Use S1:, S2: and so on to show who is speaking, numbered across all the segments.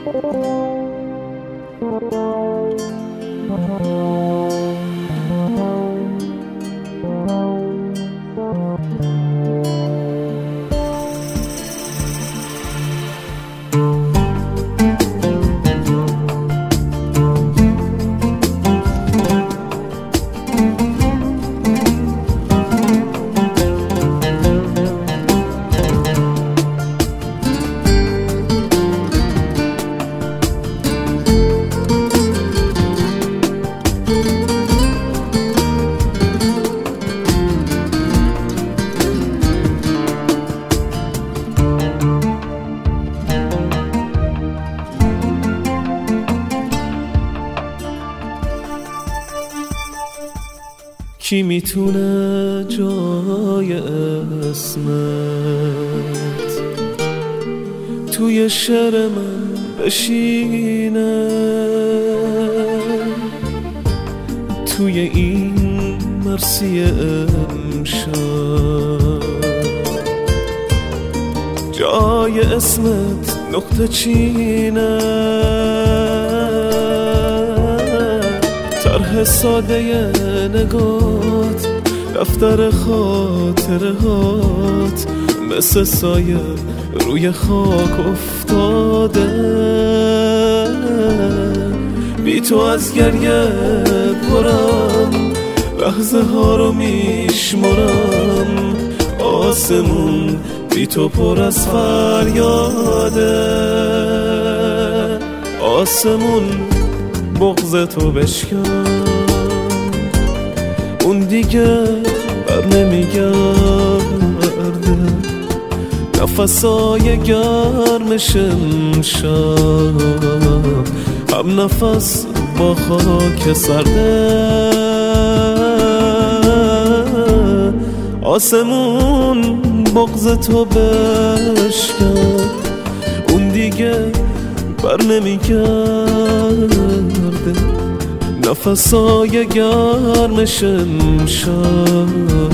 S1: کی میتونه جای اسمت توی شعر من بشینه، توی این مرسی امشب جای اسمت نقطه چینه، طرح ساده نگات دفتر خاطرهات مثل سایه روی خاک افتاده، بی تو از گریه پرم لحظه ها رو میشمرم، آسمون بی تو پر از فریاده، آسمون بغض تو بشکن اون دیگه بر نمیگرده، نفسای گرمش امشب هم نفس با خاک سرده، آسمون بغض تو بشکن اون دیگه بر نمیگرده، نفسای گرمش امشب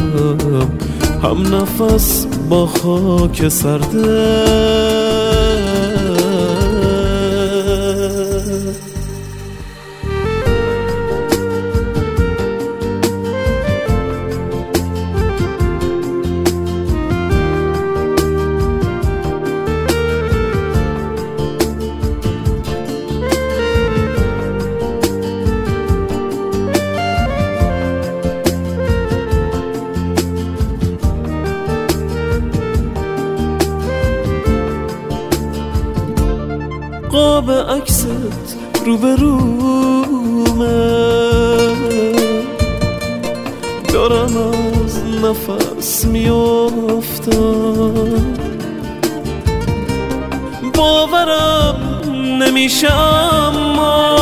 S1: هم نفس با خاک سرده. قاب عکست رو به رومه، دارم از نفس میافتم، باورم نمیشه اما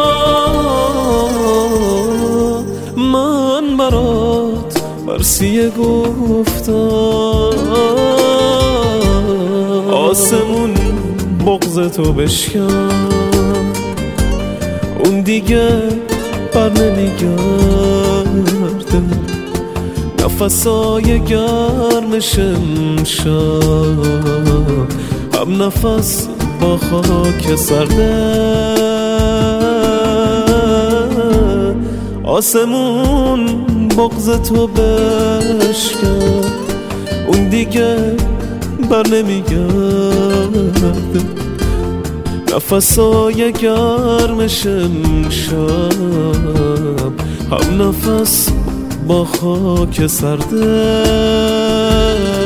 S1: من برات مرسیه گفتم، آسمون بغض تو بشکن اون دیگه بر نمیگرده، نفسای گرمش امشب هم نفس با خاک سرده، آسمون بغض تو بشکن اون دیگه بر نمیگرده، نفسای گرمش امشب هم نفس با خاک سرده.